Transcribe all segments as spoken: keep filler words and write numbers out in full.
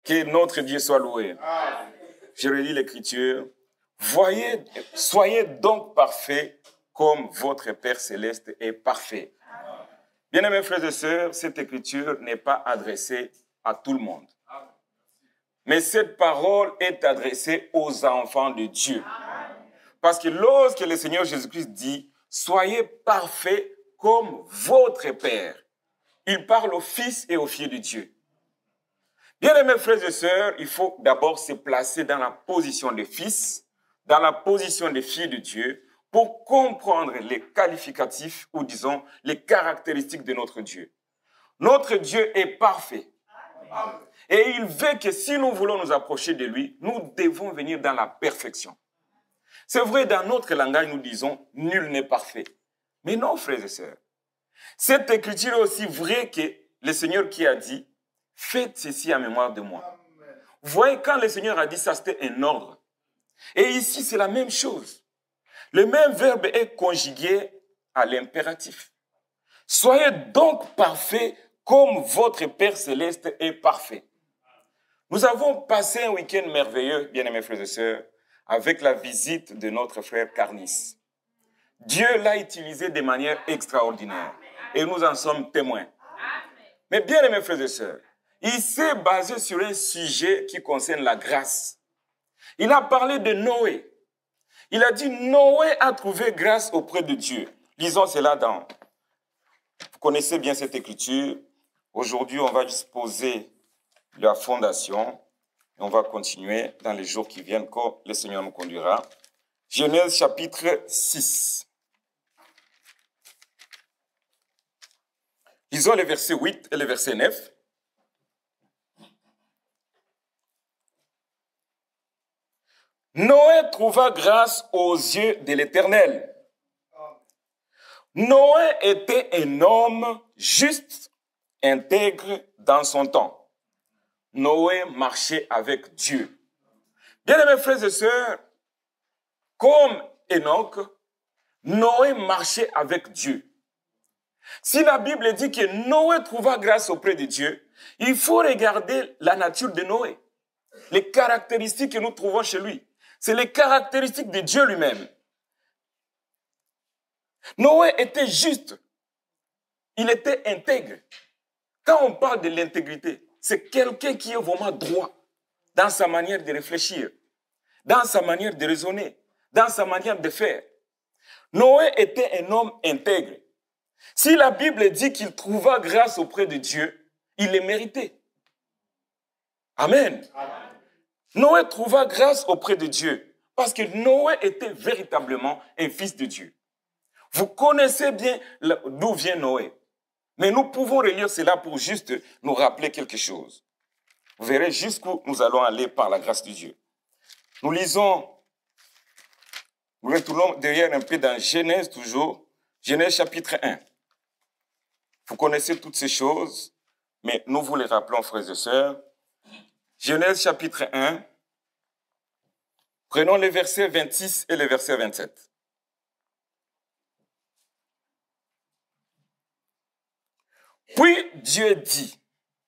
Que notre Dieu soit loué. Amen. Je relis l'Écriture. Voyez, soyez donc parfaits comme votre Père céleste est parfait. Bien-aimés frères et sœurs, cette Écriture n'est pas adressée à tout le monde. Mais cette parole est adressée aux enfants de Dieu. Parce que lorsque le Seigneur Jésus-Christ dit « Soyez parfaits comme votre Père », il parle aux fils et aux filles de Dieu. Bien-aimés frères et sœurs, il faut d'abord se placer dans la position de fils, dans la position de filles de Dieu, pour comprendre les qualificatifs ou disons les caractéristiques de notre Dieu. Notre Dieu est parfait. Et il veut que si nous voulons nous approcher de lui, nous devons venir dans la perfection. C'est vrai, dans notre langage, nous disons « nul n'est parfait ». Mais non, frères et sœurs. Cette écriture est aussi vraie que le Seigneur qui a dit « faites ceci en mémoire de moi ». Vous voyez, quand le Seigneur a dit ça, c'était un ordre. Et ici, c'est la même chose. Le même verbe est conjugué à l'impératif. Soyez donc parfaits comme votre Père céleste est parfait. Nous avons passé un week-end merveilleux, bien-aimés frères et sœurs, avec la visite de notre frère Carnis. Dieu l'a utilisé de manière extraordinaire et nous en sommes témoins. Mais bien-aimés frères et sœurs, il s'est basé sur un sujet qui concerne la grâce. Il a parlé de Noé. Il a dit Noé a trouvé grâce auprès de Dieu. Lisons cela dans... Vous connaissez bien cette écriture. Aujourd'hui, on va juste poser la fondation et on va continuer dans les jours qui viennent quand le Seigneur nous conduira. Genèse chapitre six. Lisons les versets huit et le verset neuf. Noé trouva grâce aux yeux de l'Éternel. Noé était un homme juste, intègre dans son temps. Noé marchait avec Dieu. Bien-aimés frères et sœurs, comme Enoch, Noé marchait avec Dieu. Si la Bible dit que Noé trouva grâce auprès de Dieu, il faut regarder la nature de Noé, les caractéristiques que nous trouvons chez lui. C'est les caractéristiques de Dieu lui-même. Noé était juste. Il était intègre. Quand on parle de l'intégrité, c'est quelqu'un qui est vraiment droit dans sa manière de réfléchir, dans sa manière de raisonner, dans sa manière de faire. Noé était un homme intègre. Si la Bible dit qu'il trouva grâce auprès de Dieu, il le méritait. Amen. Amen. Noé trouva grâce auprès de Dieu parce que Noé était véritablement un fils de Dieu. Vous connaissez bien d'où vient Noé. Mais nous pouvons relire cela pour juste nous rappeler quelque chose. Vous verrez jusqu'où nous allons aller par la grâce de Dieu. Nous lisons, nous retournons derrière un peu dans Genèse toujours, Genèse chapitre un. Vous connaissez toutes ces choses, mais nous vous les rappelons, frères et sœurs. Genèse chapitre un, prenons les versets vingt-six et les versets vingt-sept. Puis Dieu dit,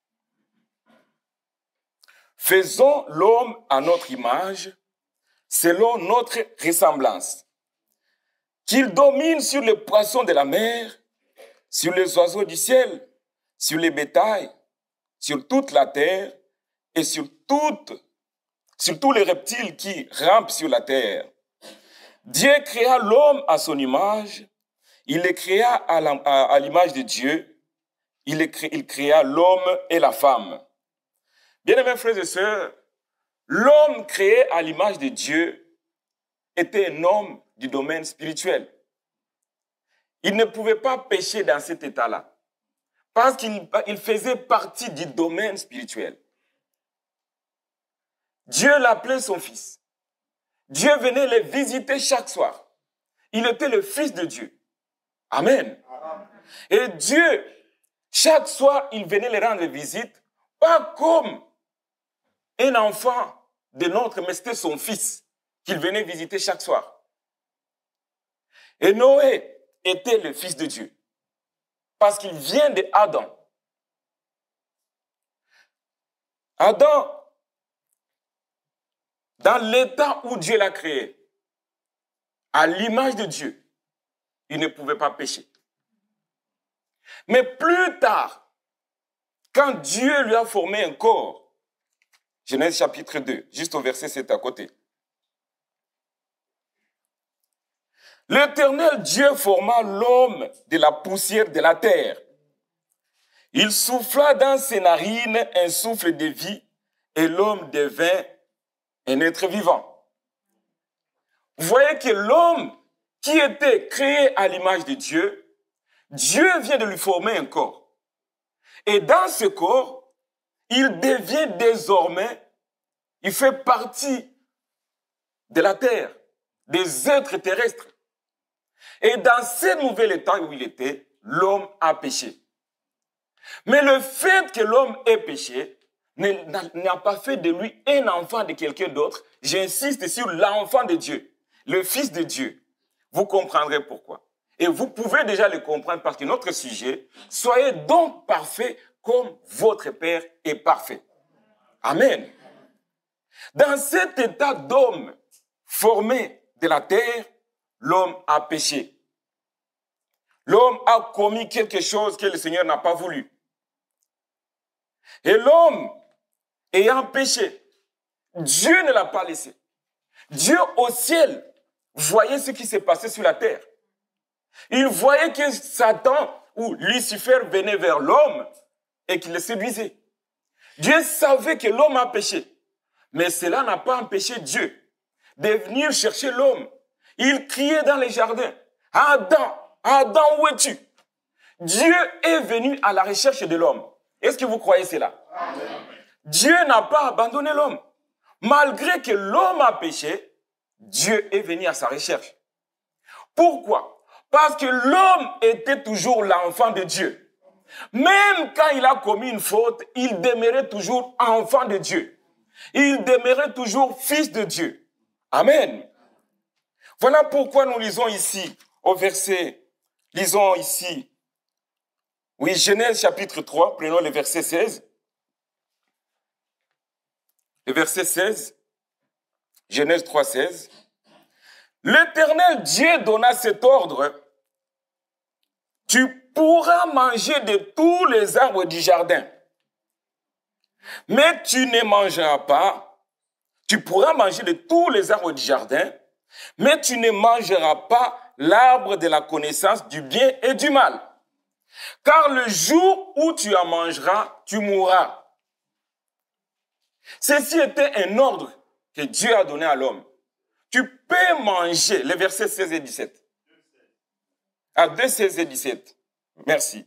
faisons l'homme à notre image, selon notre ressemblance, qu'il domine sur les poissons de la mer, sur les oiseaux du ciel, sur les bétails, sur toute la terre et sur, toute, sur tous les reptiles qui rampent sur la terre. Dieu créa l'homme à son image, il le créa à, la, à, à l'image de Dieu, il, cré, il créa l'homme et la femme. Bien-aimés frères et sœurs, l'homme créé à l'image de Dieu était un homme du domaine spirituel. Il ne pouvait pas pécher dans cet état-là, parce qu'il il faisait partie du domaine spirituel. Dieu l'appelait son fils. Dieu venait le visiter chaque soir. Il était le fils de Dieu. Amen. Amen. Et Dieu, chaque soir, il venait le rendre visite, pas comme un enfant de notre, mais c'était son fils qu'il venait visiter chaque soir. Et Noé était le fils de Dieu, parce qu'il vient de Adam. Adam dans l'état où Dieu l'a créé, à l'image de Dieu, il ne pouvait pas pécher. Mais plus tard, quand Dieu lui a formé un corps, Genèse chapitre deux, juste au verset sept à côté. L'Éternel Dieu forma l'homme de la poussière de la terre. Il souffla dans ses narines un souffle de vie et l'homme devint un être vivant. Vous voyez que l'homme qui était créé à l'image de Dieu, Dieu vient de lui former un corps. Et dans ce corps, il devient désormais, il fait partie de la terre, des êtres terrestres. Et dans ce nouvel état où il était, l'homme a péché. Mais le fait que l'homme ait péché n'a pas fait de lui un enfant de quelqu'un d'autre. J'insiste sur l'enfant de Dieu, le Fils de Dieu. Vous comprendrez pourquoi. Et vous pouvez déjà le comprendre parce que notre sujet, soyez donc parfaits comme votre Père est parfait. Amen. Dans cet état d'homme formé de la terre, l'homme a péché. L'homme a commis quelque chose que le Seigneur n'a pas voulu. Et l'homme, ayant péché, Dieu ne l'a pas laissé. Dieu au ciel voyait ce qui s'est passé sur la terre. Il voyait que Satan ou Lucifer venait vers l'homme et qu'il le séduisait. Dieu savait que l'homme a péché. Mais cela n'a pas empêché Dieu de venir chercher l'homme. Il criait dans les jardins, « Adam, Adam, où es-tu » Dieu est venu à la recherche de l'homme. Est-ce que vous croyez cela? Amen. Dieu n'a pas abandonné l'homme. Malgré que l'homme a péché, Dieu est venu à sa recherche. Pourquoi? Parce que l'homme était toujours l'enfant de Dieu. Même quand il a commis une faute, il demeurait toujours enfant de Dieu. Il demeurait toujours fils de Dieu. Amen. Voilà pourquoi nous lisons ici, au verset, lisons ici, oui, Genèse chapitre trois, prenons le verset seize. Le verset seize, Genèse trois, seize. L'Éternel Dieu donna cet ordre, tu pourras manger de tous les arbres du jardin, mais tu ne mangeras pas, tu pourras manger de tous les arbres du jardin, mais tu ne mangeras pas l'arbre de la connaissance du bien et du mal. Car le jour où tu en mangeras, tu mourras. Ceci était un ordre que Dieu a donné à l'homme. Tu peux manger, les versets seize et dix-sept. À deux, seize et dix-sept. Merci.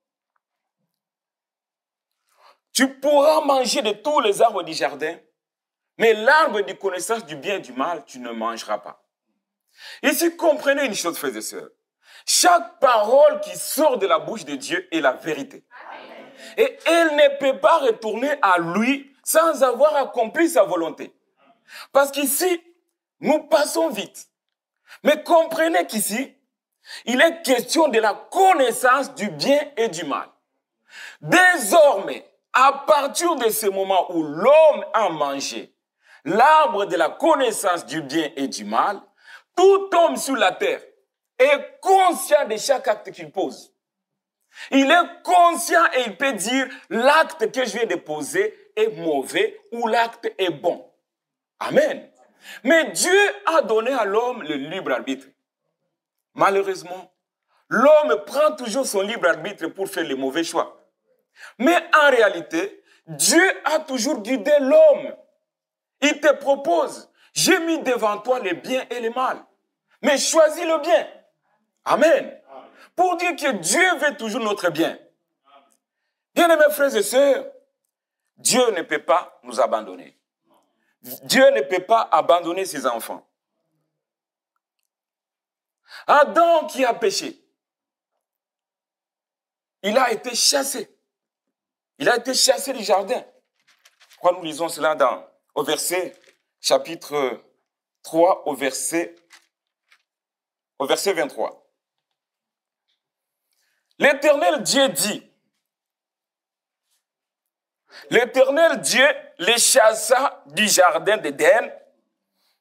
Tu pourras manger de tous les arbres du jardin, mais l'arbre de connaissance du bien et du mal, tu ne mangeras pas. Ici, comprenez une chose, frères et sœurs. Chaque parole qui sort de la bouche de Dieu est la vérité. Et elle ne peut pas retourner à lui sans avoir accompli sa volonté. Parce qu'ici, nous passons vite. Mais comprenez qu'ici, il est question de la connaissance du bien et du mal. Désormais, à partir de ce moment où l'homme a mangé l'arbre de la connaissance du bien et du mal, tout homme sur la terre est conscient de chaque acte qu'il pose. Il est conscient et il peut dire l'acte que je viens de poser est mauvais ou l'acte est bon. Amen. Mais Dieu a donné à l'homme le libre arbitre. Malheureusement, l'homme prend toujours son libre arbitre pour faire les mauvais choix. Mais en réalité, Dieu a toujours guidé l'homme. Il te propose, j'ai mis devant toi le bien et le mal. Mais choisis le bien. Amen. Pour dire que Dieu veut toujours notre bien. Bien-aimés frères et sœurs, Dieu ne peut pas nous abandonner. Dieu ne peut pas abandonner ses enfants. Adam qui a péché, il a été chassé. Il a été chassé du jardin. Pourquoi nous lisons cela dans, au verset, chapitre trois, au verset, au verset vingt-trois. L'Éternel Dieu dit, l'Éternel Dieu les chassa du jardin d'Éden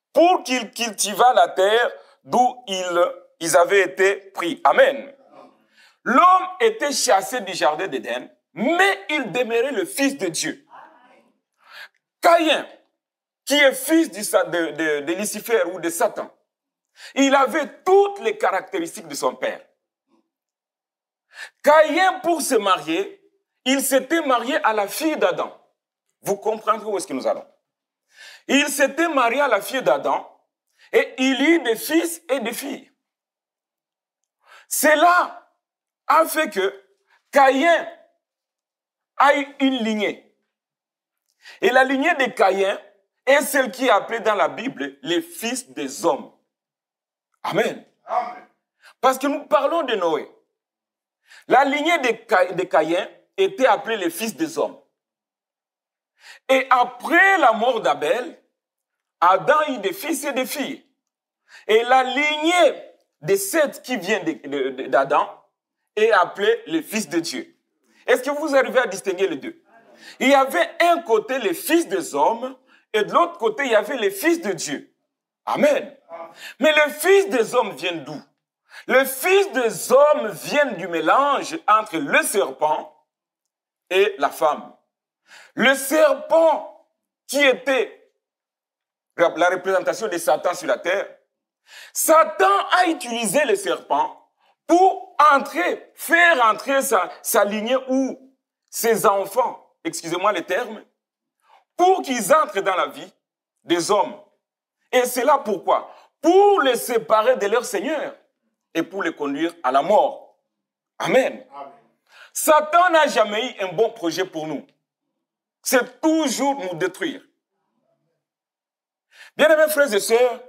pour qu'ils cultivâent la terre d'où ils, ils avaient été pris. Amen. L'homme était chassé du jardin d'Éden, mais il demeurait le fils de Dieu. Caïn, qui est fils de, de, de Lucifer ou de Satan, il avait toutes les caractéristiques de son père. Caïn, pour se marier, il s'était marié à la fille d'Adam. Vous comprendrez où est-ce que nous allons. Il s'était marié à la fille d'Adam et il eut des fils et des filles. Cela a fait que Caïn a eu une lignée. Et la lignée de Caïn est celle qui est appelée dans la Bible les fils des hommes. Amen. Amen. Parce que nous parlons de Noé. La lignée de, Ca... de Caïn était appelée les fils des hommes. Et après la mort d'Abel, Adam eut des fils et des filles. Et la lignée de Seth qui vient d'Adam est appelée les fils de Dieu. Est-ce que vous arrivez à distinguer les deux? Il y avait un côté les fils des hommes et de l'autre côté il y avait les fils de Dieu. Amen. Mais le fils des hommes vient d'où? Le fils des hommes vient du mélange entre le serpent et la femme. Le serpent qui était la représentation de Satan sur la terre, Satan a utilisé le serpent pour entrer, faire entrer sa, sa lignée ou ses enfants, excusez-moi le terme, pour qu'ils entrent dans la vie des hommes. Et c'est là pourquoi? Pour les séparer de leur Seigneur et pour les conduire à la mort. Amen. Amen. Satan n'a jamais eu un bon projet pour nous. C'est toujours nous détruire. Bien-aimés frères et sœurs,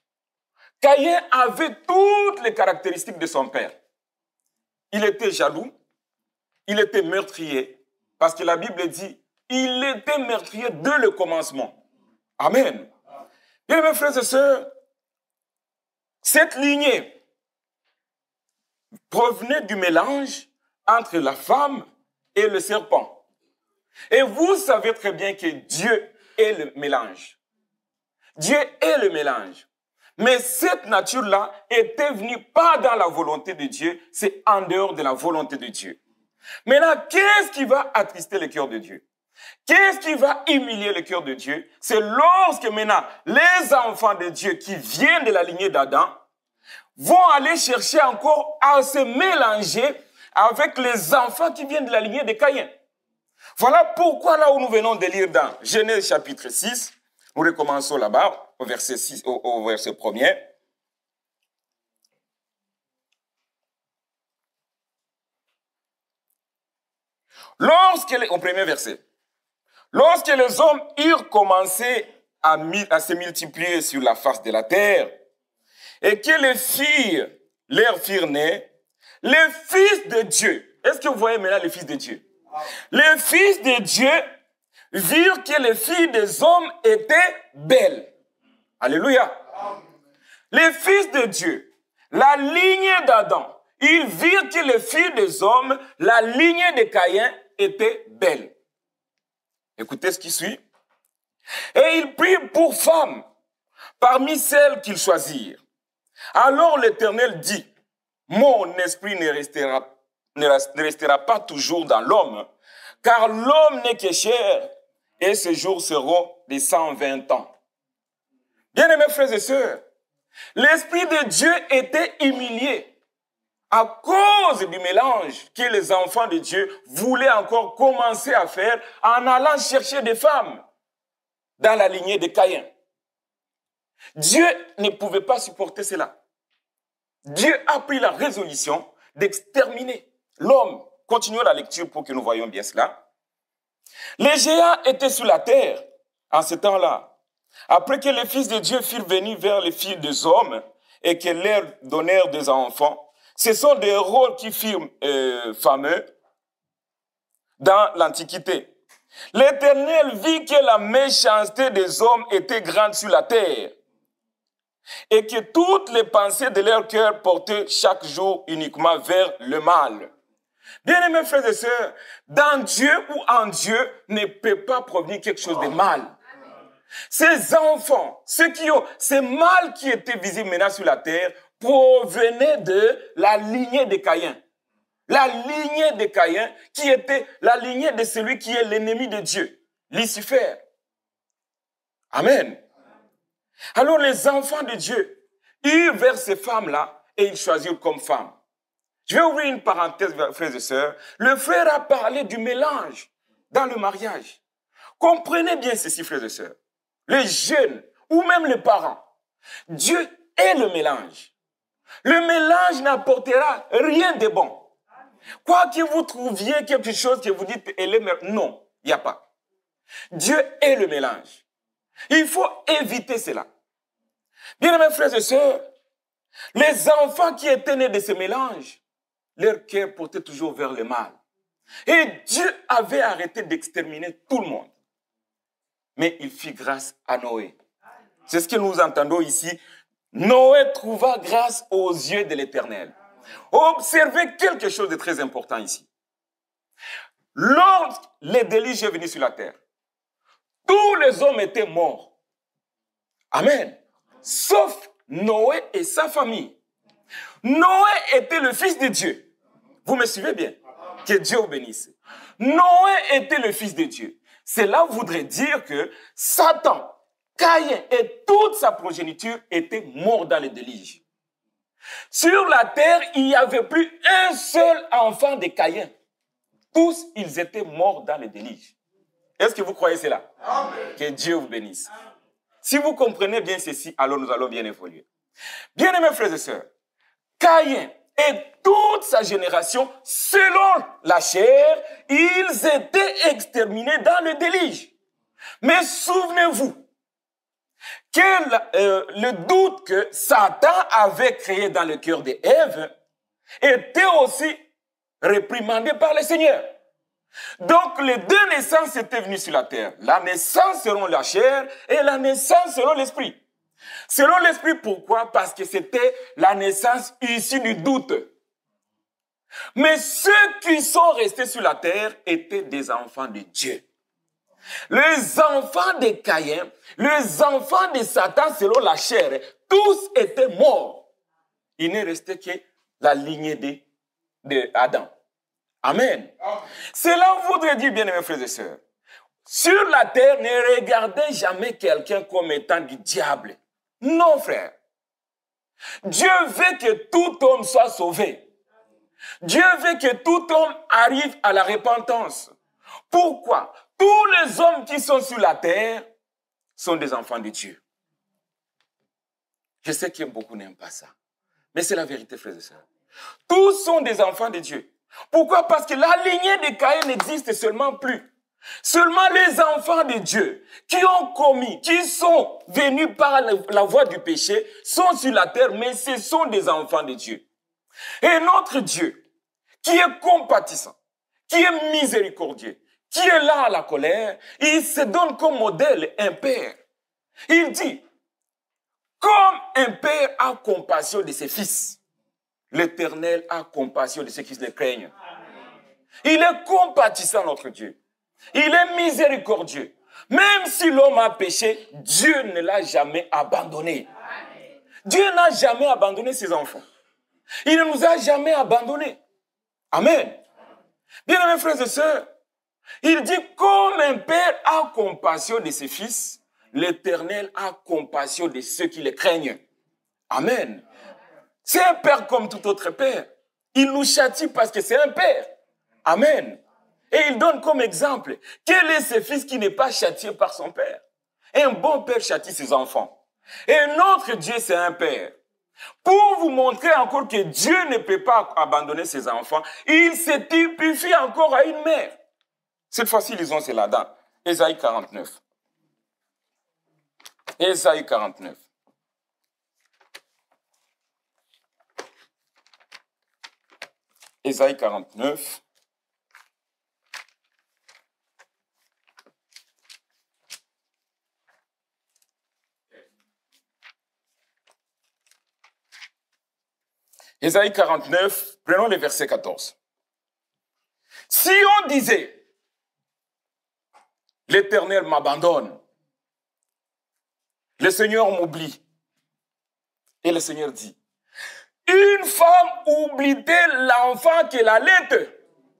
Caïn avait toutes les caractéristiques de son père. Il était jaloux, il était meurtrier, parce que la Bible dit, il était meurtrier dès le commencement. Amen. Bien-aimés frères et sœurs, cette lignée provenait du mélange entre la femme et le serpent. Et vous savez très bien que Dieu est le mélange. Dieu est le mélange. Mais cette nature-là était venue pas dans la volonté de Dieu, c'est en dehors de la volonté de Dieu. Maintenant, qu'est-ce qui va attrister le cœur de Dieu? Qu'est-ce qui va humilier le cœur de Dieu? C'est lorsque maintenant, les enfants de Dieu qui viennent de la lignée d'Adam vont aller chercher encore à se mélanger avec les enfants qui viennent de la lignée de Caïn. Voilà pourquoi là où nous venons de lire dans Genèse chapitre six, nous recommençons là-bas au verset six, au, au verset premier. Lorsque les, au premier verset, lorsque les hommes eurent commencé à, à se multiplier sur la face de la terre et que les filles leur firent naître, les fils de Dieu, est-ce que vous voyez maintenant les fils de Dieu? Les fils de Dieu virent que les filles des hommes étaient belles. Alléluia. Les fils de Dieu, la lignée d'Adam, ils virent que les filles des hommes, la lignée de Caïn, était belle. Écoutez ce qui suit. Et ils prirent pour femmes parmi celles qu'ils choisirent. Alors l'Éternel dit, mon esprit ne restera, ne restera pas toujours dans l'homme, car l'homme n'est que chair, et ses jours seront de cent vingt ans. Bien-aimés frères et sœurs, l'Esprit de Dieu était humilié à cause du mélange que les enfants de Dieu voulaient encore commencer à faire en allant chercher des femmes dans la lignée de Caïn. Dieu ne pouvait pas supporter cela. Dieu a pris la résolution d'exterminer l'homme. Continuons la lecture pour que nous voyions bien cela. Les géants étaient sur la terre en ce temps-là. Après que les fils de Dieu furent venus vers les filles des hommes et que leur donnèrent des enfants, ce sont des rôles qui furent euh, fameux dans l'Antiquité. L'Éternel vit que la méchanceté des hommes était grande sur la terre et que toutes les pensées de leur cœur portaient chaque jour uniquement vers le mal. Bien-aimés frères et sœurs, dans Dieu ou en Dieu ne peut pas provenir quelque chose de mal. Ces enfants, ceux qui ont, ces mâles qui étaient visibles maintenant sur la terre, provenaient de la lignée de Caïn. La lignée de Caïn, qui était la lignée de celui qui est l'ennemi de Dieu, Lucifer. Amen. Alors les enfants de Dieu irent vers ces femmes-là et ils choisirent comme femmes. Je vais ouvrir une parenthèse, frères et sœurs. Le frère a parlé du mélange dans le mariage. Comprenez bien ceci, frères et sœurs. Les jeunes ou même les parents, Dieu est le mélange. Le mélange n'apportera rien de bon. Quoi que vous trouviez quelque chose que vous dites, elle est meilleure. Non, il n'y a pas. Dieu est le mélange. Il faut éviter cela. Bien-aimés frères et sœurs, les enfants qui étaient nés de ce mélange, leur cœur portait toujours vers le mal. Et Dieu avait arrêté d'exterminer tout le monde. Mais il fit grâce à Noé. C'est ce que nous entendons ici. Noé trouva grâce aux yeux de l'Éternel. Observez quelque chose de très important ici. Lorsque les déluges est venu sur la terre, tous les hommes étaient morts. Amen. Sauf Noé et sa famille. Noé était le fils de Dieu. Vous me suivez bien? Que Dieu vous bénisse. Noé était le fils de Dieu. Cela voudrait dire que Satan, Caïn et toute sa progéniture étaient morts dans les déluge. Sur la terre, il n'y avait plus un seul enfant de Caïn. Tous, ils étaient morts dans les déluge. Est-ce que vous croyez cela? Amen. Que Dieu vous bénisse. Si vous comprenez bien ceci, alors nous allons bien évoluer. Bien-aimés frères et sœurs, Caïn et toute sa génération, selon la chair, ils étaient exterminés dans le déluge. Mais souvenez-vous que euh, le doute que Satan avait créé dans le cœur d'Ève était aussi réprimandé par le Seigneur. Donc les deux naissances étaient venues sur la terre. La naissance selon la chair et la naissance selon l'esprit. Selon l'esprit, pourquoi? Parce que c'était la naissance issue du doute. Mais ceux qui sont restés sur la terre étaient des enfants de Dieu. Les enfants de Caïn, les enfants de Satan selon la chair, tous étaient morts. Il n'est resté que la lignée de, de Adam. Amen. Amen. Cela voudrait dire, bien-aimés frères et sœurs, sur la terre, ne regardez jamais quelqu'un comme étant du diable. Non, frère. Dieu veut que tout homme soit sauvé. Dieu veut que tout homme arrive à la repentance. Pourquoi? Tous les hommes qui sont sur la terre sont des enfants de Dieu. Je sais que beaucoup n'aiment pas ça. Mais c'est la vérité, frères et sœurs. Tous sont des enfants de Dieu. Pourquoi? Parce que la lignée de Caïn n'existe seulement plus. Seulement les enfants de Dieu qui ont commis, qui sont venus par la voie du péché, sont sur la terre, mais ce sont des enfants de Dieu. Et notre Dieu, qui est compatissant, qui est miséricordieux, qui est là à la colère, il se donne comme modèle un père. Il dit, comme un père a compassion de ses fils, l'Éternel a compassion de ceux qui le craignent. Il est compatissant, notre Dieu. Il est miséricordieux. Même si l'homme a péché, Dieu ne l'a jamais abandonné. Dieu n'a jamais abandonné ses enfants. Il ne nous a jamais abandonnés. Amen. Bien-aimés frères et sœurs, il dit, comme un père a compassion de ses fils, l'Éternel a compassion de ceux qui le craignent. Amen. C'est un père comme tout autre père. Il nous châtie parce que c'est un père. Amen. Et il donne comme exemple, quel est ce fils qui n'est pas châtié par son père? Un bon père châtie ses enfants. Et notre Dieu, c'est un père. Pour vous montrer encore que Dieu ne peut pas abandonner ses enfants, il se typifie encore à une mère. Cette fois-ci, lisons cela dans Ésaïe quarante-neuf. Ésaïe quarante-neuf. Ésaïe quarante-neuf. Ésaïe quarante-neuf, prenons le verset quatorze. Si on disait, l'Éternel m'abandonne, le Seigneur m'oublie. Et le Seigneur dit, une femme oublie-t-elle l'enfant qu'elle allait?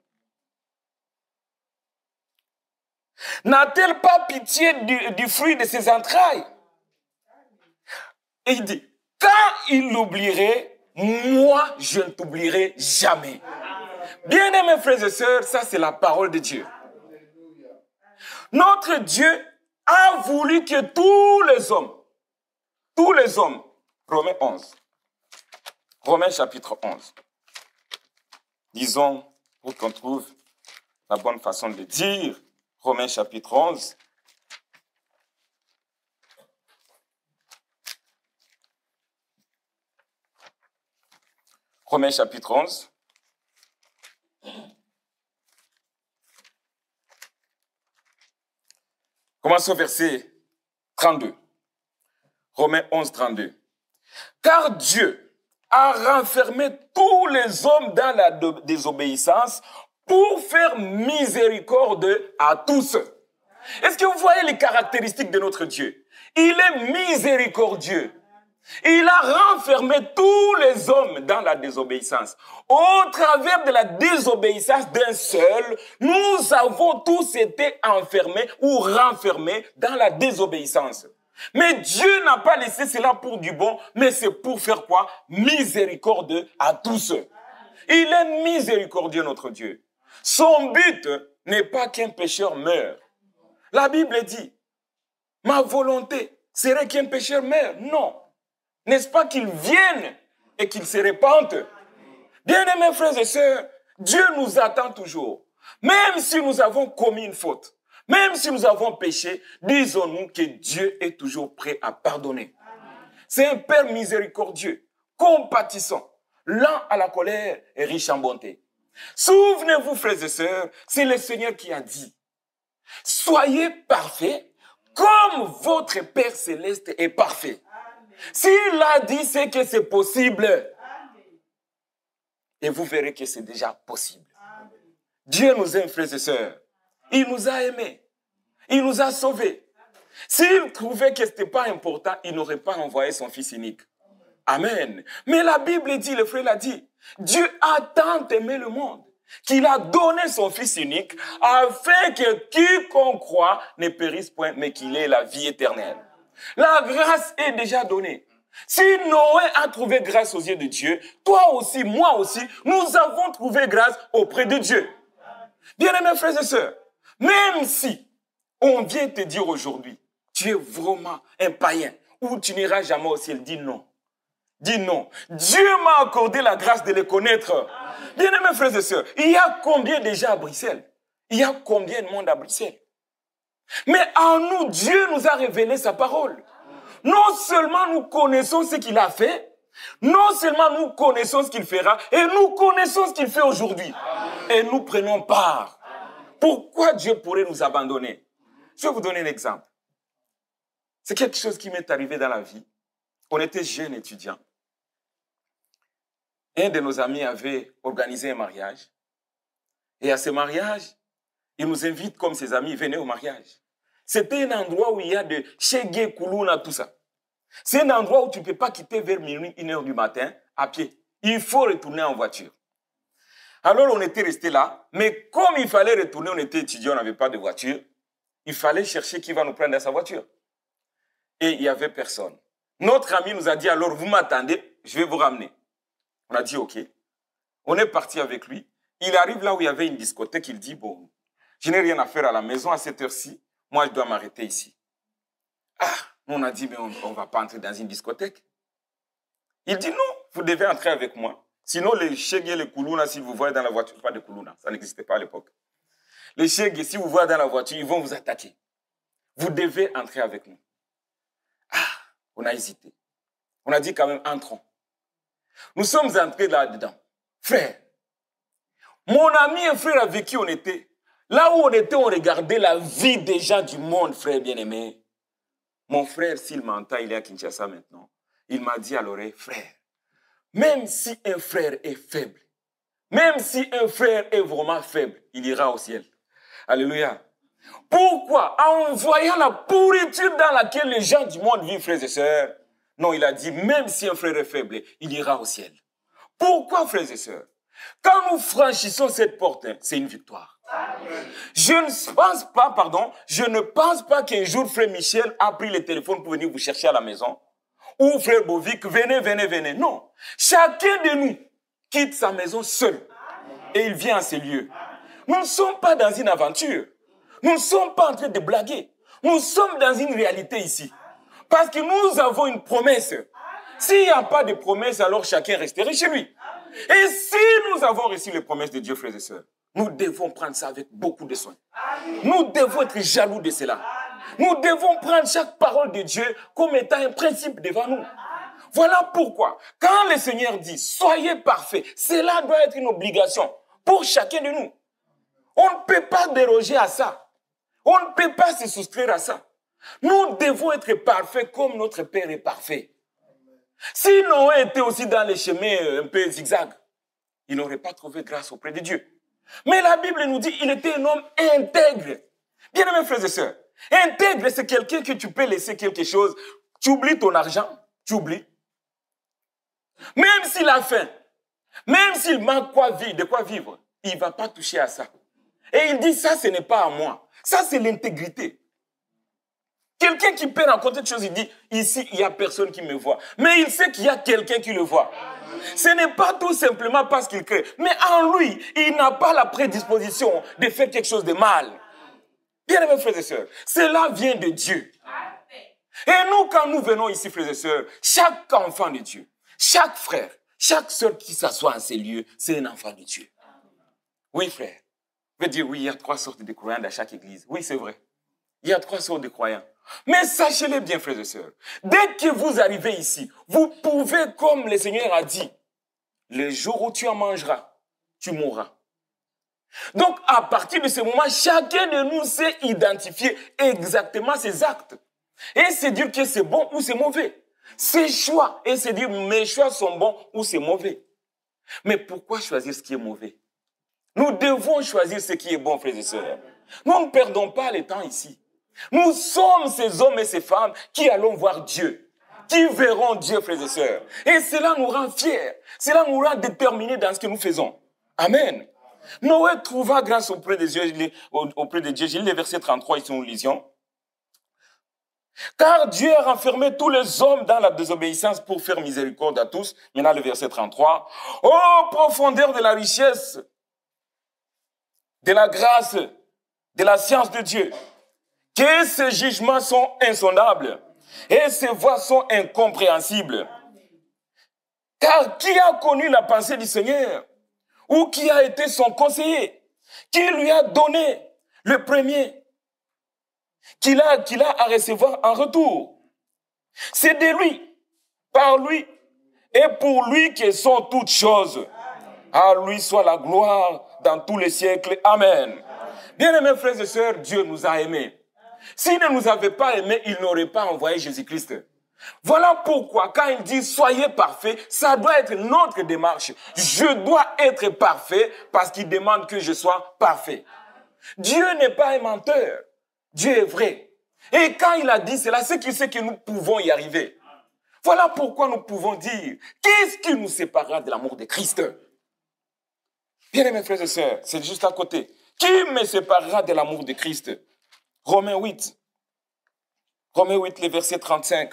N'a-t-elle pas pitié du, du fruit de ses entrailles? Et il dit, quand il l'oublierait, moi, je ne t'oublierai jamais. Bien-aimés frères et sœurs, ça c'est la parole de Dieu. Notre Dieu a voulu que tous les hommes, tous les hommes, Romains onze, Romains chapitre onze, disons, pour qu'on trouve la bonne façon de dire, Romains chapitre onze, Romains chapitre onze, commençons au verset trente-deux. Romains onze, trente-deux. Car Dieu a renfermé tous les hommes dans la désobéissance pour faire miséricorde à tous. Est-ce que vous voyez les caractéristiques de notre Dieu? Il est miséricordieux. Il a renfermé tous les hommes dans la désobéissance. Au travers de la désobéissance d'un seul, nous avons tous été enfermés ou renfermés dans la désobéissance. Mais Dieu n'a pas laissé cela pour du bon, mais c'est pour faire quoi? Miséricorde à tous. Il est miséricordieux, notre Dieu. Son but n'est pas qu'un pécheur meure. La Bible dit, ma volonté serait qu'un pécheur meure. Non. N'est-ce pas qu'il vienne et qu'il se répande? Bien-aimés frères et sœurs, Dieu nous attend toujours. Même si nous avons commis une faute, même si nous avons péché, disons-nous que Dieu est toujours prêt à pardonner. C'est un Père miséricordieux, compatissant, lent à la colère et riche en bonté. Souvenez-vous, frères et sœurs, c'est le Seigneur qui a dit, soyez parfaits comme votre Père céleste est parfait. S'il a dit, c'est que c'est possible. Et vous verrez que c'est déjà possible. Dieu nous aime, frères et sœurs. Il nous a aimés. Il nous a sauvés. S'il trouvait que ce n'était pas important, il n'aurait pas envoyé son Fils unique. Amen. Mais la Bible dit, le frère l'a dit, Dieu a tant aimé le monde qu'il a donné son Fils unique afin que quiconque croit ne périsse point, mais qu'il ait la vie éternelle. La grâce est déjà donnée. Si Noé a trouvé grâce aux yeux de Dieu, toi aussi, moi aussi, nous avons trouvé grâce auprès de Dieu. Bien-aimés frères et sœurs, même si on vient te dire aujourd'hui, tu es vraiment un païen, ou tu n'iras jamais au ciel, dis non. Dis non. Dieu m'a accordé la grâce de le connaître. Bien-aimés frères et sœurs, il y a combien déjà à Bruxelles? Il y a combien de monde à Bruxelles? Mais en nous, Dieu nous a révélé sa parole. Non seulement nous connaissons ce qu'il a fait, non seulement nous connaissons ce qu'il fera, et nous connaissons ce qu'il fait aujourd'hui. Et nous prenons part. Pourquoi Dieu pourrait nous abandonner? Je vais vous donner un exemple. C'est quelque chose qui m'est arrivé dans la vie. On était jeunes étudiants. Un de nos amis avait organisé un mariage. Et à ce mariage, il nous invite comme ses amis, venez au mariage. C'était un endroit où il y a de Chege, Kuluna, tout ça. C'est un endroit où tu ne peux pas quitter vers minuit, une heure du matin, à pied. Il faut retourner en voiture. Alors on était resté là, mais comme il fallait retourner, on était étudiants, on n'avait pas de voiture, il fallait chercher qui va nous prendre dans sa voiture. Et il n'y avait personne. Notre ami nous a dit, alors vous m'attendez, je vais vous ramener. On a dit, ok. On est parti avec lui. Il arrive là où il y avait une discothèque, il dit, bon, je n'ai rien à faire à la maison à cette heure-ci, moi je dois m'arrêter ici. Ah, on a dit, mais on ne va pas entrer dans une discothèque. Il dit, non, vous devez entrer avec moi. Sinon, les Chege et les Kuluna, si vous voyez dans la voiture, pas de Kuluna, ça n'existait pas à l'époque. Les Chege, si vous voyez dans la voiture, ils vont vous attaquer. Vous devez entrer avec nous. Ah, on a hésité. On a dit quand même, entrons. Nous sommes entrés là-dedans. Frère, mon ami et frère avec qui on était, là où on était, on regardait la vie des gens du monde, frère bien-aimé. Mon frère, s'il m'entend, il est à Kinshasa maintenant. Il m'a dit à l'oreille, frère, même si un frère est faible, même si un frère est vraiment faible, il ira au ciel. Alléluia. Pourquoi? En voyant la pourriture dans laquelle les gens du monde vivent, frères et sœurs. Non, il a dit, même si un frère est faible, il ira au ciel. Pourquoi, frères et sœurs? Quand nous franchissons cette porte, c'est une victoire. Je ne pense pas, pardon, je ne pense pas qu'un jour, frère Michel a pris le téléphone pour venir vous chercher à la maison. Ou frère Bovic, venez, venez, venez. Non. Chacun de nous quitte sa maison seul. Et il vient à ces lieux. Nous ne sommes pas dans une aventure. Nous ne sommes pas en train de blaguer. Nous sommes dans une réalité ici. Parce que nous avons une promesse. S'il n'y a pas de promesse, alors chacun resterait chez lui. Et si nous avons reçu les promesses de Dieu, frères et sœurs, nous devons prendre ça avec beaucoup de soin. Nous devons être jaloux de cela. Nous devons prendre chaque parole de Dieu comme étant un principe devant nous. Voilà pourquoi, quand le Seigneur dit « Soyez parfaits », cela doit être une obligation pour chacun de nous. On ne peut pas déroger à ça. On ne peut pas se soustraire à ça. Nous devons être parfaits comme notre Père est parfait. Si Noé était aussi dans les chemins un peu zigzag, il n'aurait pas trouvé grâce auprès de Dieu. Mais la Bible nous dit qu'il était un homme intègre. Bien-aimés frères et sœurs, intègre, c'est quelqu'un que tu peux laisser quelque chose. Tu oublies ton argent, tu oublies. Même s'il a faim, même s'il manque quoi vivre, de quoi vivre, il ne va pas toucher à ça. Et il dit, ça, ce n'est pas à moi. Ça, c'est l'intégrité. Quelqu'un qui peut rencontrer des choses, il dit, ici, il n'y a personne qui me voit. Mais il sait qu'il y a quelqu'un qui le voit. Ce n'est pas tout simplement parce qu'il crée. Mais en lui, il n'a pas la prédisposition de faire quelque chose de mal. Bien aimés frères et sœurs, cela vient de Dieu. Et nous, quand nous venons ici, frères et sœurs, chaque enfant de Dieu, chaque frère, chaque sœur qui s'assoit en ces lieux, c'est un enfant de Dieu. Oui, frère. Je veux dire, oui, il y a trois sortes de croyants dans chaque église. Oui, c'est vrai. Il y a trois sortes de croyants. Mais sachez-le bien, frères et sœurs, dès que vous arrivez ici, vous pouvez, comme le Seigneur a dit, le jour où tu en mangeras, tu mourras. Donc, à partir de ce moment, chacun de nous sait identifier exactement ses actes. Et c'est dire que c'est bon ou c'est mauvais. Ses choix. Et c'est dire mes choix sont bons ou c'est mauvais. Mais pourquoi choisir ce qui est mauvais? Nous devons choisir ce qui est bon, frères et sœurs. Nous ne perdons pas le temps ici. Nous sommes ces hommes et ces femmes qui allons voir Dieu, qui verront Dieu, frères et sœurs. Et cela nous rend fiers. Cela nous rend déterminés dans ce que nous faisons. Amen. Noé trouva grâce auprès de Dieu, auprès de Dieu. J'ai lu le verset trente-trois, ici nous lisions. Car Dieu a renfermé tous les hommes dans la désobéissance pour faire miséricorde à tous. Maintenant le verset trente-trois. Ô profondeur de la richesse, de la grâce, de la science de Dieu, que ses jugements sont insondables et ses voies sont incompréhensibles. Car qui a connu la pensée du Seigneur? Ou qui a été son conseiller? Qui lui a donné le premier qu'il a, qu'il a à recevoir en retour? C'est de lui, par lui et pour lui que sont toutes choses. À lui soit la gloire dans tous les siècles. Amen. Bien-aimés frères et sœurs, Dieu nous a aimés. S'il ne nous avait pas aimés, il n'aurait pas envoyé Jésus-Christ. Voilà pourquoi, quand il dit « soyez parfaits », ça doit être notre démarche. Je dois être parfait parce qu'il demande que je sois parfait. Dieu n'est pas un menteur. Dieu est vrai. Et quand il a dit cela, c'est qu'il sait que nous pouvons y arriver. Voilà pourquoi nous pouvons dire « qu'est-ce qui nous séparera de l'amour de Christ ?» Bien-aimés frères et sœurs, c'est juste à côté. Qui me séparera de l'amour de Christ? Romains huit. Romains huit, le verset trente-cinq.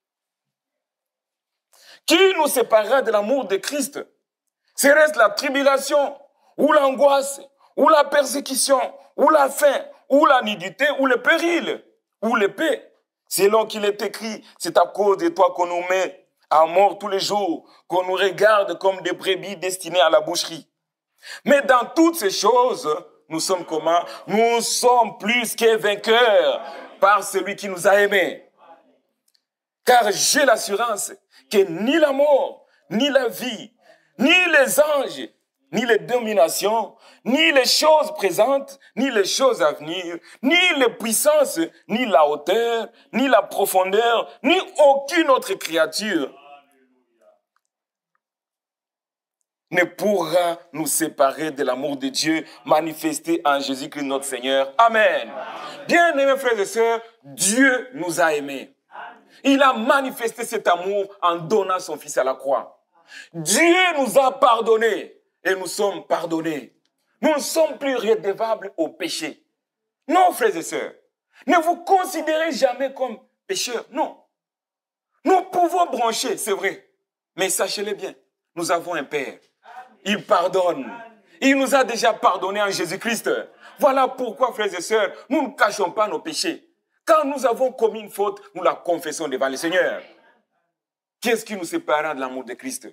Qui nous séparera de l'amour de Christ? Serait-ce la tribulation, ou l'angoisse, ou la persécution, ou la faim, ou la nudité, ou le péril, ou l'épée? Selon qu'il est écrit, c'est à cause de toi qu'on nous met à mort tous les jours, qu'on nous regarde comme des brebis destinées à la boucherie. Mais dans toutes ces choses, nous sommes comment? Nous sommes plus que vainqueurs par celui qui nous a aimés. Car j'ai l'assurance que ni la mort, ni la vie, ni les anges, ni les dominations, ni les choses présentes, ni les choses à venir, ni les puissances, ni la hauteur, ni la profondeur, ni aucune autre créature ne pourra nous séparer de l'amour de Dieu manifesté en Jésus-Christ notre Seigneur. Amen. Bien-aimés frères et sœurs, Dieu nous a aimés. Il a manifesté cet amour en donnant son Fils à la croix. Dieu nous a pardonnés et nous sommes pardonnés. Nous ne sommes plus redevables au péché. Non, frères et sœurs, ne vous considérez jamais comme pécheurs. Non. Nous pouvons brancher, c'est vrai. Mais sachez-le bien, nous avons un Père. Il pardonne. Il nous a déjà pardonné en Jésus-Christ. Voilà pourquoi, frères et sœurs, nous ne cachons pas nos péchés. Quand nous avons commis une faute, nous la confessons devant le Seigneur. Qu'est-ce qui nous séparera de l'amour de Christ?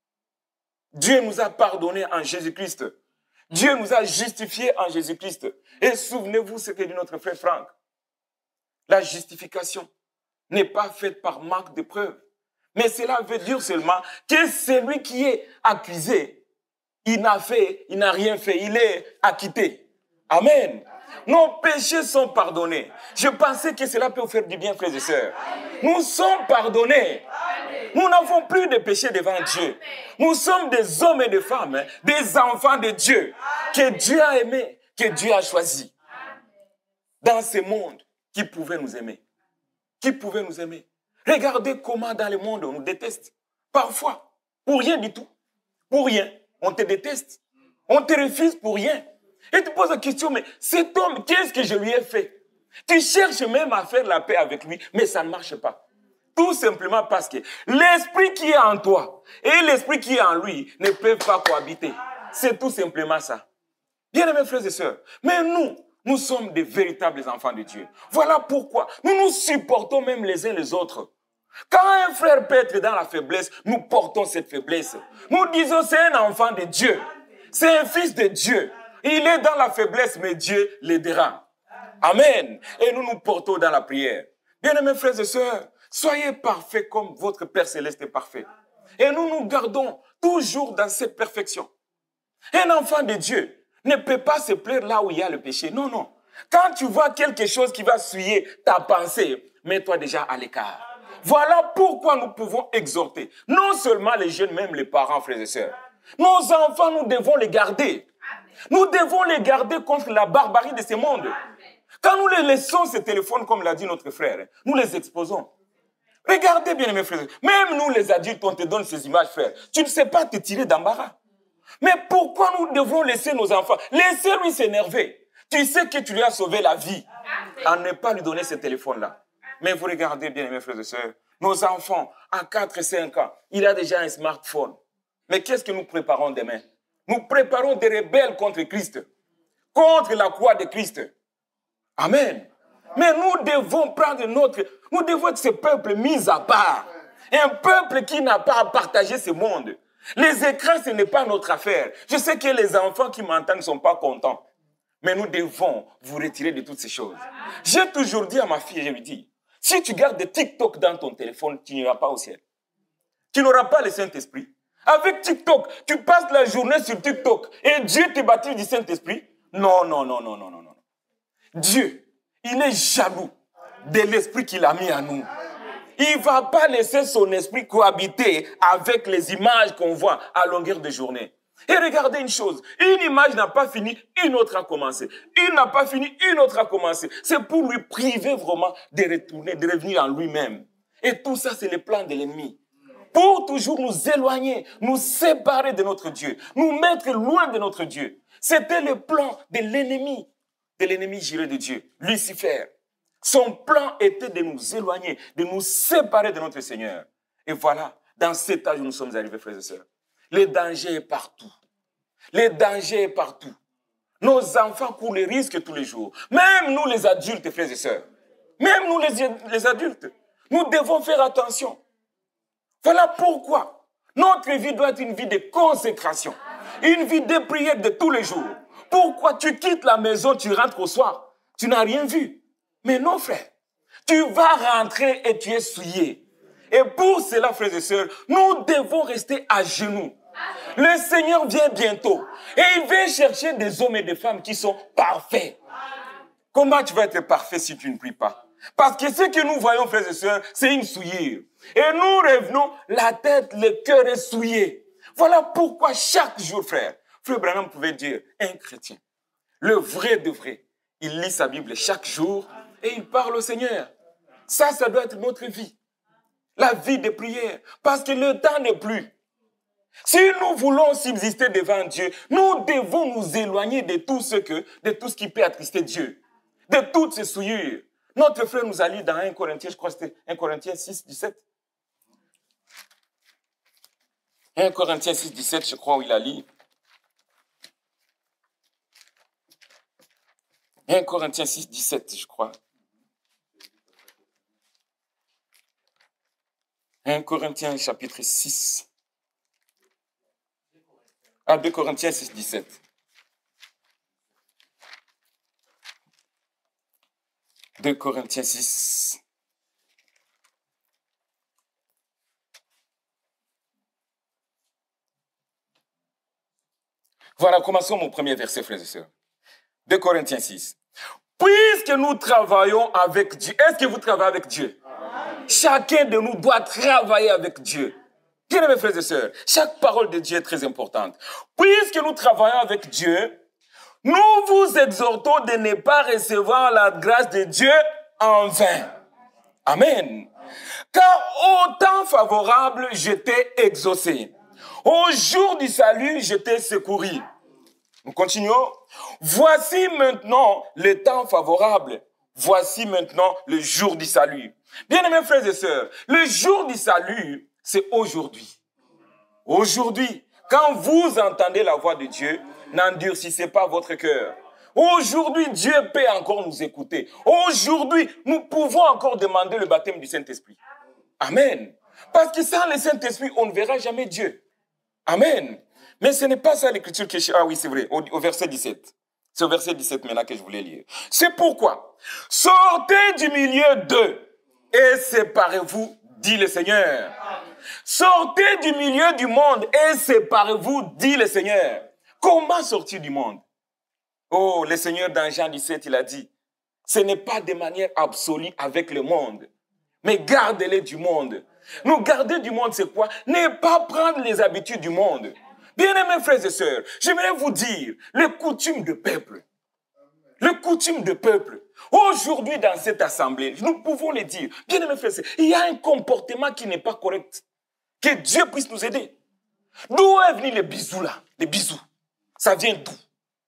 Dieu nous a pardonné en Jésus-Christ. Dieu nous a justifiés en Jésus-Christ. Et souvenez-vous ce que dit notre frère Franck. La justification n'est pas faite par manque de preuves. Mais cela veut dire seulement que celui qui est accusé, il n'a fait, il n'a rien fait, il est acquitté. Amen. Nos péchés sont pardonnés. Je pensais que cela peut vous faire du bien, frères et sœurs. Nous sommes pardonnés. Nous n'avons plus de péché devant Dieu. Nous sommes des hommes et des femmes, des enfants de Dieu, que Dieu a aimés, que Dieu a choisis. Dans ce monde, qui pouvait nous aimer? Qui pouvait nous aimer? Regardez comment dans le monde on nous déteste. Parfois, pour rien du tout. Pour rien, on te déteste. On te refuse pour rien. Et tu poses la question, mais cet homme, qu'est-ce que je lui ai fait? Tu cherches même à faire la paix avec lui, mais ça ne marche pas. Tout simplement parce que l'esprit qui est en toi et l'esprit qui est en lui ne peuvent pas cohabiter. C'est tout simplement ça. Bien-aimés frères et sœurs, mais nous, nous sommes des véritables enfants de Dieu. Voilà pourquoi nous nous supportons même les uns les autres. Quand un frère peut être dans la faiblesse, nous portons cette faiblesse. Nous disons c'est un enfant de Dieu. C'est un fils de Dieu. Il est dans la faiblesse, mais Dieu l'aidera. Amen. Et nous nous portons dans la prière. Bien-aimés frères et sœurs, soyez parfaits comme votre Père Céleste est parfait. Et nous nous gardons toujours dans cette perfection. Un enfant de Dieu ne peut pas se plaire là où il y a le péché. Non, non. Quand tu vois quelque chose qui va souiller ta pensée, mets-toi déjà à l'écart. Voilà pourquoi nous pouvons exhorter, non seulement les jeunes, même les parents, frères et sœurs. Nos enfants, nous devons les garder. Nous devons les garder contre la barbarie de ce monde. Quand nous les laissons ces téléphones, comme l'a dit notre frère, nous les exposons. Regardez bien, mes frères. Même nous, les adultes, on te donne ces images, frère. Tu ne sais pas te tirer d'embarras. Mais pourquoi nous devons laisser nos enfants? Laissez-lui s'énerver. Tu sais que tu lui as sauvé la vie en ne pas lui donner ce téléphone-là. Mais vous regardez bien, mes frères et sœurs, nos enfants, à quatre et cinq ans, il a déjà un smartphone. Mais qu'est-ce que nous préparons demain? Nous préparons des rebelles contre Christ, contre la croix de Christ. Amen. Mais nous devons prendre notre... Nous devons être ce peuple mis à part. Un peuple qui n'a pas à partager ce monde. Les écrans, ce n'est pas notre affaire. Je sais que les enfants qui m'entendent ne sont pas contents. Mais nous devons vous retirer de toutes ces choses. J'ai toujours dit à ma fille, je lui dis, si tu gardes des TikTok dans ton téléphone, tu n'iras pas au ciel. Tu n'auras pas le Saint-Esprit. Avec TikTok, tu passes la journée sur TikTok et Dieu te baptise du Saint-Esprit. Non, non, non, non, non, non, non. Dieu, il est jaloux de l'esprit qu'il a mis en nous. Il ne va pas laisser son esprit cohabiter avec les images qu'on voit à longueur de journée. Et regardez une chose, une image n'a pas fini, une autre a commencé. Une n'a pas fini, une autre a commencé. C'est pour lui priver vraiment de retourner, de revenir en lui-même. Et tout ça, c'est le plan de l'ennemi. Pour toujours nous éloigner, nous séparer de notre Dieu, nous mettre loin de notre Dieu. C'était le plan de l'ennemi, de l'ennemi juré de Dieu, Lucifer. Son plan était de nous éloigner, de nous séparer de notre Seigneur. Et voilà, dans cet âge où nous sommes arrivés, frères et sœurs, le danger est partout. Le danger est partout. Nos enfants courent les risques tous les jours. Même nous, les adultes, frères et sœurs. Même nous, les, les adultes. Nous devons faire attention. Voilà pourquoi notre vie doit être une vie de consécration. Une vie de prière de tous les jours. Pourquoi tu quittes la maison, tu rentres au soir? Tu n'as rien vu. Mais non, frère. Tu vas rentrer et tu es souillé. Et pour cela, frères et sœurs, nous devons rester à genoux. Le Seigneur vient bientôt. Et il vient chercher des hommes et des femmes qui sont parfaits. Comment tu vas être parfait si tu ne pries pas? Parce que ce que nous voyons, frères et sœurs, c'est une souillure. Et nous revenons, la tête, le cœur est souillé. Voilà pourquoi chaque jour, frère, Frère Branham pouvait dire, un chrétien, le vrai de vrai, il lit sa Bible chaque jour et il parle au Seigneur. Ça, ça doit être notre vie. La vie de prière. Parce que le temps n'est plus. Si nous voulons subsister devant Dieu, nous devons nous éloigner de tout ce que, de tout ce qui peut attrister Dieu. De toutes ces souillures. Notre frère nous a lu dans un Corinthiens, je crois que c'était un Corinthiens six, dix-sept. un Corinthiens six, dix-sept, je crois où il a lu. un Corinthiens six, dix-sept, je crois. un Corinthiens chapitre six. Ah, deux Corinthiens six, dix-sept. deux Corinthiens six. Voilà, commençons mon premier verset, frères et sœurs. deux Corinthiens six. Puisque nous travaillons avec Dieu, est-ce que vous travaillez avec Dieu? Amen. Chacun de nous doit travailler avec Dieu. Bien-aimés frères et sœurs, chaque parole de Dieu est très importante. Puisque nous travaillons avec Dieu, nous vous exhortons de ne pas recevoir la grâce de Dieu en vain. Amen. Car au temps favorable, je t'ai exaucé. Au jour du salut, je t'ai secouru. Nous continuons. Voici maintenant le temps favorable. Voici maintenant le jour du salut. Bien-aimés frères et sœurs, le jour du salut, c'est aujourd'hui. Aujourd'hui, quand vous entendez la voix de Dieu, n'endurcissez pas votre cœur. Aujourd'hui, Dieu peut encore nous écouter. Aujourd'hui, nous pouvons encore demander le baptême du Saint-Esprit. Amen. Parce que sans le Saint-Esprit, on ne verra jamais Dieu. Amen. Mais ce n'est pas ça l'écriture que je... Ah oui, c'est vrai, au, au verset dix-sept. C'est au verset dix-sept maintenant que je voulais lire. C'est pourquoi, sortez du milieu d'eux et séparez-vous, dit le Seigneur. Sortez du milieu du monde et séparez-vous, dit le Seigneur. Comment sortir du monde? Oh, le Seigneur dans Jean dix-sept, il a dit, ce n'est pas de manière absolue avec le monde, mais gardez-les du monde. Nous garder du monde, c'est quoi? Ne pas prendre les habitudes du monde. Bien-aimés frères et sœurs, j'aimerais vous dire, les coutumes de peuple, les coutumes de peuple, aujourd'hui dans cette assemblée, nous pouvons les dire, bien-aimés frères et sœurs, il y a un comportement qui n'est pas correct. Que Dieu puisse nous aider. D'où est venu les bisous là? Les bisous. Ça vient d'où?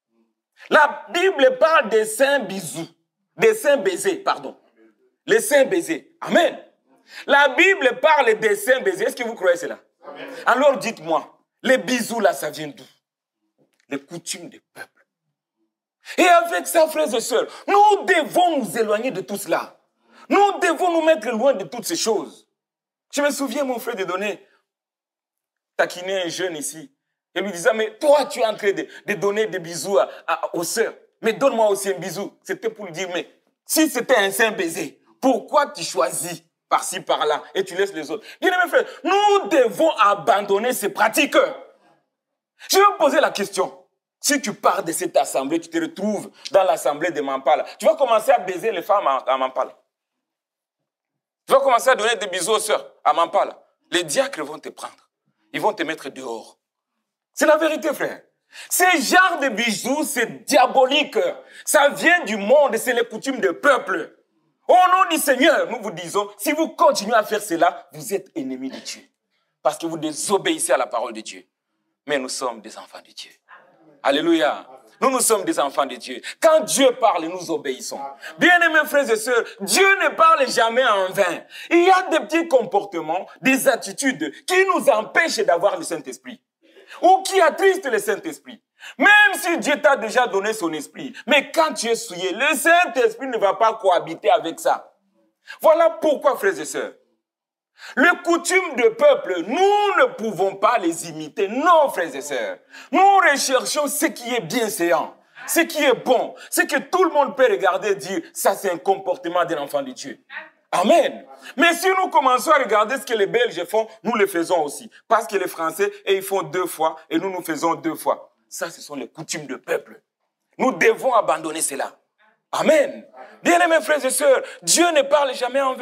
La Bible parle des saints bisous, des saints baisers, pardon. Les saints baisers. Amen. La Bible parle des saints baisers. Est-ce que vous croyez cela? Amen. Alors dites-moi, les bisous là, ça vient d'où? Les coutumes des peuples. Et avec ça, frères et sœurs, nous devons nous éloigner de tout cela. Nous devons nous mettre loin de toutes ces choses. Je me souviens, mon frère, de donner, taquiner un jeune ici. Et lui disait, mais toi, tu es en train de, de donner des bisous à, à, aux sœurs. Mais donne-moi aussi un bisou. C'était pour lui dire, mais si c'était un saint baiser, pourquoi tu choisis par-ci, par-là, et tu laisses les autres? Bien-aimés frères, nous devons abandonner ces pratiques. Je vais vous poser la question. Si tu pars de cette assemblée, tu te retrouves dans l'assemblée de Mampala, tu vas commencer à baiser les femmes à, à Mampala. Tu vas commencer à donner des bisous aux sœurs à Mampala. Les diacres vont te prendre. Ils vont te mettre dehors. C'est la vérité, frère. Ce genre de bisous, c'est diabolique. Ça vient du monde, c'est les coutumes du peuple. Au nom du Seigneur, nous vous disons, si vous continuez à faire cela, vous êtes ennemis de Dieu. Parce que vous désobéissez à la parole de Dieu. Mais nous sommes des enfants de Dieu. Alléluia. Nous, nous sommes des enfants de Dieu. Quand Dieu parle, nous obéissons. Bien-aimés frères et sœurs, Dieu ne parle jamais en vain. Il y a des petits comportements, des attitudes qui nous empêchent d'avoir le Saint-Esprit. Ou qui attristent le Saint-Esprit. Même si Dieu t'a déjà donné son esprit. Mais quand tu es souillé, le Saint-Esprit ne va pas cohabiter avec ça. Voilà pourquoi, frères et sœurs, les coutumes de peuple, nous ne pouvons pas les imiter. Non, frères et sœurs. Nous recherchons ce qui est bienséant, ce qui est bon, ce que tout le monde peut regarder et dire, ça c'est un comportement d'un enfant de Dieu. Amen. Mais si nous commençons à regarder ce que les Belges font, nous le faisons aussi. Parce que les Français, ils font deux fois et nous, nous faisons deux fois. Ça, ce sont les coutumes de peuple. Nous devons abandonner cela. Amen. Bien-aimés frères et sœurs, Dieu ne parle jamais en vain.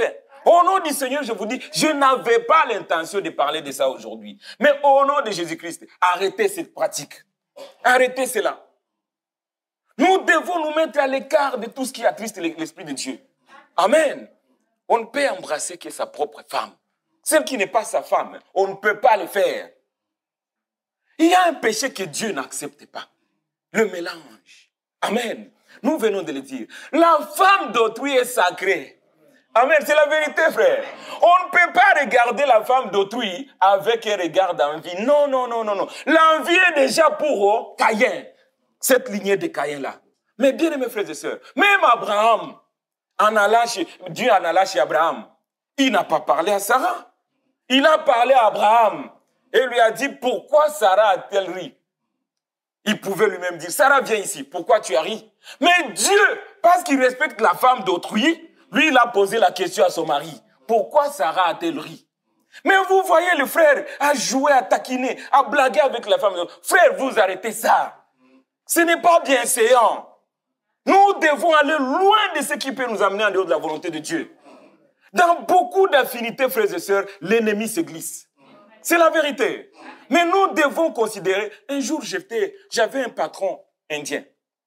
Au nom du Seigneur, je vous dis, je n'avais pas l'intention de parler de ça aujourd'hui. Mais au nom de Jésus-Christ, arrêtez cette pratique. Arrêtez cela. Nous devons nous mettre à l'écart de tout ce qui attriste l'Esprit de Dieu. Amen. On ne peut embrasser que sa propre femme. Celle qui n'est pas sa femme, on ne peut pas le faire. Il y a un péché que Dieu n'accepte pas. Le mélange. Amen. Nous venons de le dire. La femme d'autrui est sacrée. Amen. C'est la vérité, frère. On ne peut pas regarder la femme d'autrui avec un regard d'envie. Non, non, non, non, non. L'envie est déjà pour Caïn. Cette lignée de Caïn-là. Mais bien aimés frères et sœurs, même Abraham, en allant chez, Dieu en allant chez Abraham, il n'a pas parlé à Sarah. Il a parlé à Abraham et lui a dit, pourquoi Sarah a-t-elle ri? Il pouvait lui-même dire, Sarah, viens ici, pourquoi tu as ri? Mais Dieu, parce qu'il respecte la femme d'autrui, lui, il a posé la question à son mari, pourquoi Sarah a-t-elle ri? Mais vous voyez le frère à jouer, à taquiner, à blaguer avec la femme. Frère, vous arrêtez ça. Ce n'est pas bienséant. Nous devons aller loin de ce qui peut nous amener en dehors de la volonté de Dieu. Dans beaucoup d'affinités, frères et sœurs, l'ennemi se glisse. C'est la vérité. Mais nous devons considérer, un jour j'avais un patron indien.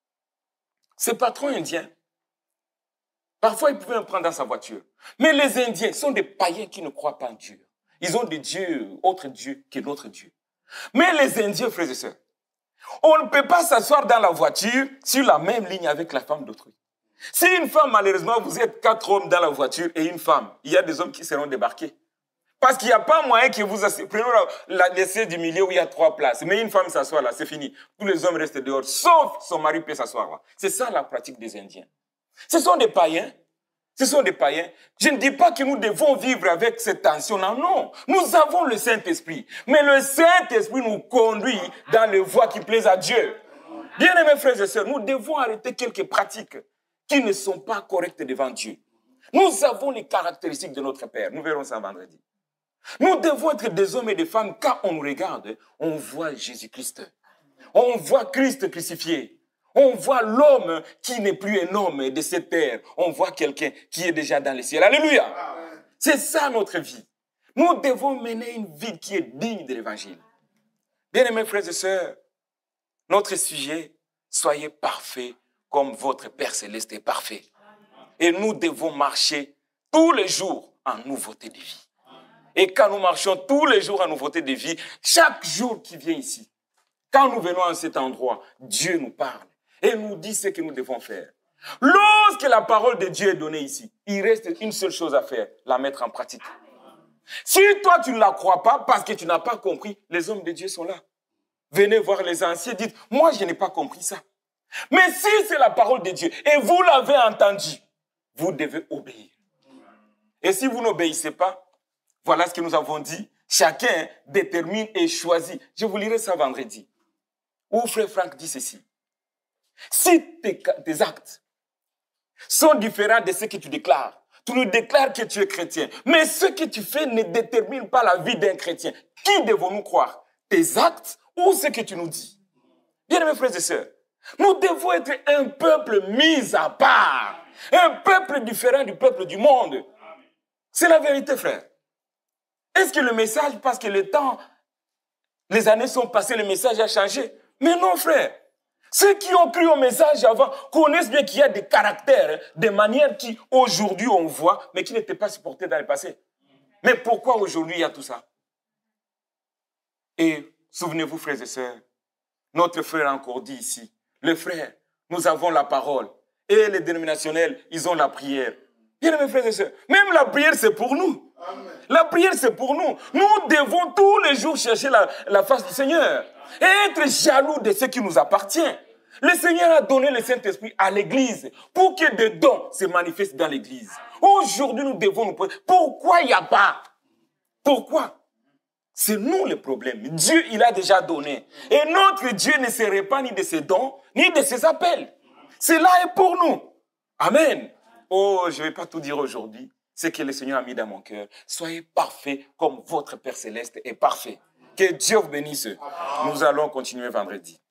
Ce patron indien, parfois il pouvait me prendre dans sa voiture. Mais les Indiens sont des païens qui ne croient pas en Dieu. Ils ont des dieux, autres dieux que notre Dieu. Mais les Indiens, frères et sœurs, on ne peut pas s'asseoir dans la voiture sur la même ligne avec la femme d'autrui. Si une femme, malheureusement, vous êtes quatre hommes dans la voiture et une femme, il y a des hommes qui seront débarqués. Parce qu'il n'y a pas moyen que vous asseyez. Prenons la, la siège du milieu où il y a trois places. Mais une femme s'assoit là, c'est fini. Tous les hommes restent dehors, sauf son mari peut s'asseoir là. C'est ça la pratique des Indiens. Ce sont des païens. Ce sont des païens. Je ne dis pas que nous devons vivre avec cette tension-là. Non, nous avons le Saint-Esprit. Mais le Saint-Esprit nous conduit dans les voies qui plaisent à Dieu. Bien-aimés frères et sœurs, nous devons arrêter quelques pratiques qui ne sont pas correctes devant Dieu. Nous avons les caractéristiques de notre Père. Nous verrons ça vendredi. Nous devons être des hommes et des femmes, quand on nous regarde, on voit Jésus-Christ. On voit Christ crucifié. On voit l'homme qui n'est plus un homme de cette terre. On voit quelqu'un qui est déjà dans le ciel. Alléluia. C'est ça notre vie. Nous devons mener une vie qui est digne de l'évangile. Bien-aimés frères et sœurs, notre sujet, soyez parfaits comme votre Père Céleste est parfait. Et nous devons marcher tous les jours en nouveauté de vie. Et quand nous marchons tous les jours en nouveauté de vie, chaque jour qui vient ici, quand nous venons à cet endroit, Dieu nous parle et nous dit ce que nous devons faire. Lorsque la parole de Dieu est donnée ici, il reste une seule chose à faire, la mettre en pratique. Si toi tu ne la crois pas parce que tu n'as pas compris, les hommes de Dieu sont là. Venez voir les anciens, dites, moi je n'ai pas compris ça. Mais si c'est la parole de Dieu et vous l'avez entendu, vous devez obéir. Et si vous n'obéissez pas, voilà ce que nous avons dit. Chacun détermine et choisit. Je vous lirai ça vendredi. Où frère Franck dit ceci. Si tes, tes actes sont différents de ce que tu déclares, tu nous déclares que tu es chrétien, mais ce que tu fais ne détermine pas la vie d'un chrétien. Qui devons-nous croire? Tes actes ou ce que tu nous dis? Bien aimés frères et sœurs, nous devons être un peuple mis à part. Un peuple différent du peuple du monde. C'est la vérité, frère. Est-ce que le message, parce que le temps, les années sont passées, le message a changé? Mais non, frère. Ceux qui ont cru au message avant connaissent bien qu'il y a des caractères, des manières qui, aujourd'hui, on voit, mais qui n'étaient pas supportées dans le passé. Mais pourquoi aujourd'hui il y a tout ça? Et souvenez-vous, frères et sœurs, notre frère a encore dit ici, le frère, nous avons la parole. Et les dénominationnels, ils ont la prière. Bien aimés frères et sœurs, même la prière, c'est pour nous. Amen. La prière, c'est pour nous. Nous devons tous les jours chercher la, la face du Seigneur et être jaloux de ce qui nous appartient. Le Seigneur a donné le Saint-Esprit à l'Église pour que des dons se manifestent dans l'Église. Aujourd'hui, nous devons nous poser. Pourquoi il n'y a pas? Pourquoi? C'est nous le problème. Dieu, il a déjà donné. Et notre Dieu ne serait pas ni de ses dons, ni de ses appels. Cela est pour nous. Amen. Oh, je ne vais pas tout dire aujourd'hui. C'est que le Seigneur a mis dans mon cœur. Soyez parfaits comme votre Père Céleste est parfait. Que Dieu vous bénisse. Nous allons continuer vendredi.